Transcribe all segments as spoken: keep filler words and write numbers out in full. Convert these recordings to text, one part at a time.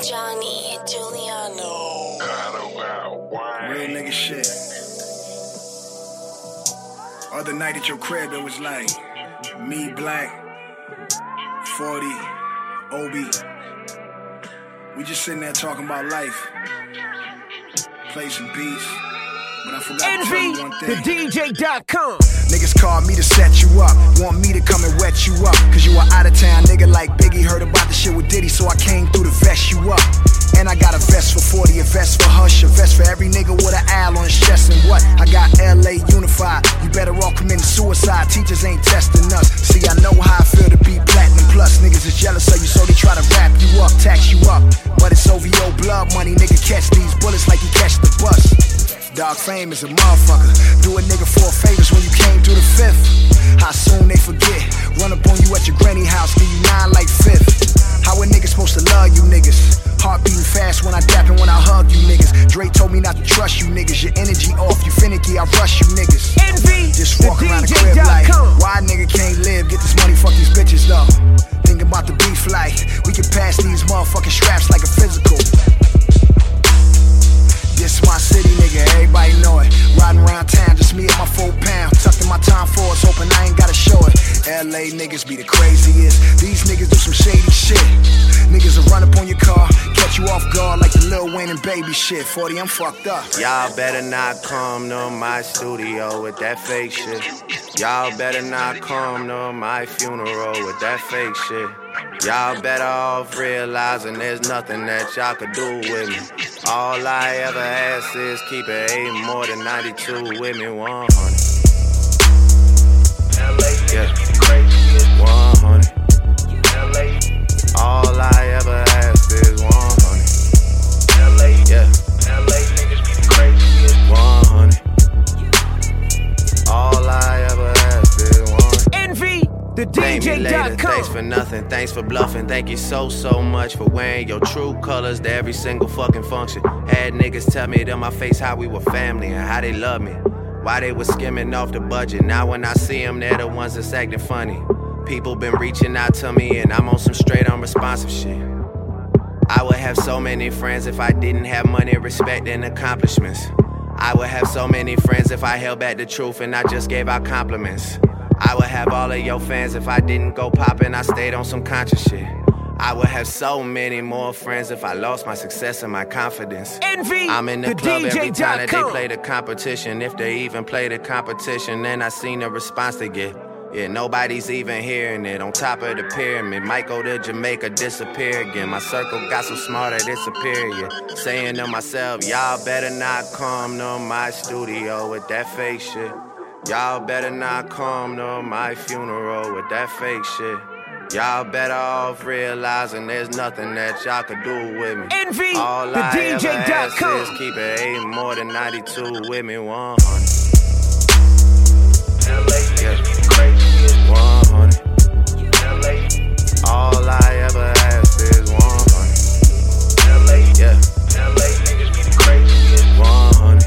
Johnny Giuliano. Real nigga shit. Other night at your crib, it was like me, Black, forty, Obi. We just sitting there talking about life. Play some beats. But I forgot to tell you one thing. Envy, the D J dot com. Niggas called me to set you up. Want me to come and wet you up. Cause you a out of town nigga like Biggie. Heard about the shit with Diddy, so I came through to vest you up. And I got a vest for forty, a vest for Hush, a vest for every nigga with an owl on his chest. And what? I got L A unified. You better all committing suicide. Teachers ain't testing us. See, I know how I feel to be platinum plus. Niggas is jealous of you, so they try to wrap you up, tax you up. But it's O V O blood money, nigga. Catch these bullets like you catch the bus. Dog fame is a motherfucker. Do a nigga four favors when you came through the fifth. How soon they forget? Run up on you at your granny house, give you nine like fifth. How a nigga supposed to love you niggas? Heart beating fast when I dap and when I hug you niggas. Dre told me not to trust you niggas. Your energy off, you finicky, I rush you niggas. Envy, just walk the around the D J crib like, dot com. why a nigga can't live? Get this money, fuck these bitches though. Think about the beef like, we can pass these motherfucking straps like a physical. This my city, nigga, everybody know it. Riding around town, just me and my four pound. Tucked in my time force, hoping I ain't gotta show it. L A niggas be the craziest. These niggas do some shady shit. Niggas will run up on your car, catch you off guard like the Lil Wayne and Baby shit. forty, I'm fucked up. Y'all better not come to my studio with that fake shit. Y'all better not come to my funeral with that fake shit. Y'all better off realizing there's nothing that y'all could do with me. All I ever ask is keep it eight more than ninety-two with me, one hundred. Yeah, one hundred. All I ever ask is one hundred. Yeah, one hundred. All I ever ask is one hundred. Envy, the D J dot com. Thanks for nothing, thanks for bluffing. Thank you so, so much for wearing your true colors to every single fucking function. Had niggas tell me to my face how we were family and how they love me. Why they was skimming off the budget. Now when I see them, they're the ones that's acting funny. People been reaching out to me and I'm on some straight unresponsive shit. I would have so many friends if I didn't have money, respect, and accomplishments. I would have so many friends if I held back the truth and I just gave out compliments. I would have all of your fans if I didn't go poppin', I stayed on some conscious shit. I would have so many more friends if I lost my success and my confidence. Envy, I'm in the, the club D J every time that they dot com. play the competition. If they even play the competition, then I seen the response they get. Yeah, nobody's even hearing it. On top of the pyramid, might go to Jamaica, disappear again. My circle got so smart that it's superior. Saying to myself, y'all better not come to my studio with that fake shit. Y'all better not come to my funeral with that fake shit. Y'all better off realizing there's nothing that y'all could do with me. Envy, All the I D J ever dot ask com. is keep it eight more than ninety-two with me, one hundred. Yeah, one hundred. All I ever ask is one hundred. Yeah, one hundred.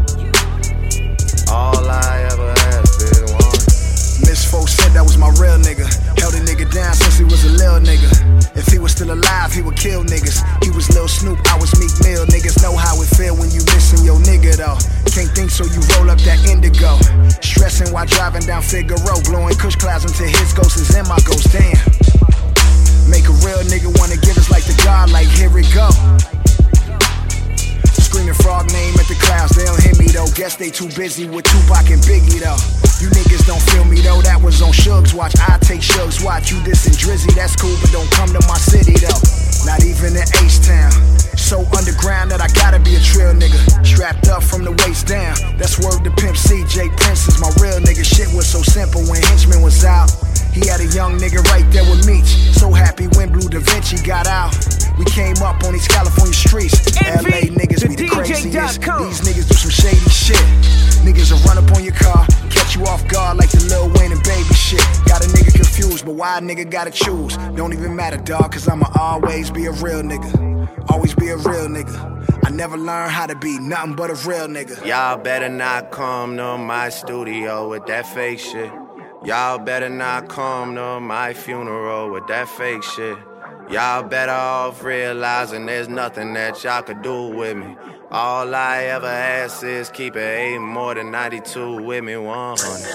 All I ever ask is one hundred. Miss Folk said that was my real nigga. Held a nigga down since he was a lil nigga. If he was still alive, he would kill niggas. He was Lil Snoop, I was Meek Mill. Niggas know how it feel when you missing your nigga though. Can't think so you roll up that indigo. Stressing while driving down Figaro. Blowing kush clouds until his ghost is in my ghost. Damn. Make a real nigga wanna give us like the God, like here we go. Screaming frog name at the clouds, they don't hear me though. Guess they too busy with Tupac and Biggie though. You niggas don't feel me though, that was on Shug's watch. I take Shug's watch, you dissing Drizzy, that's cool, but don't come to my city though. Not even in H-Town. So underground that I gotta be a trill nigga. Strapped up from the waist down. That's word to Pimp C, J Prince is my real nigga. Shit was so simple when Henchman was out. He had a young nigga right there with Meech. So happy when Blue Da Vinci got out. We came up on these California streets. Envy, L A niggas the be the D J craziest. dot com. These niggas do some shady shit. Niggas will run up on your car, catch you off guard like the Lil Wayne and Baby shit. Got a nigga confused, but why a nigga gotta choose? Don't even matter, dog, cause I'ma always be a real nigga. Always be a real nigga. I never learned how to be nothing but a real nigga. Y'all better not come to my studio with that fake shit. Y'all better not come to my funeral with that fake shit. Y'all better off realizing there's nothing that y'all could do with me. All I ever ask is keep it eight more than ninety-two with me, one hundred.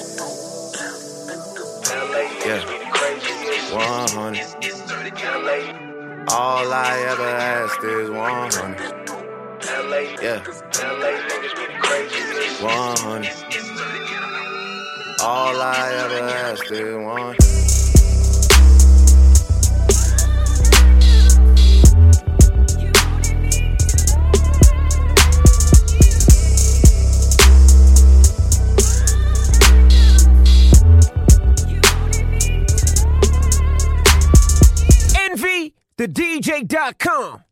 Yeah, one hundred. All I ever asked is one hundred. Yeah, one hundred. All I ever asked is one. Envy the D J dot com.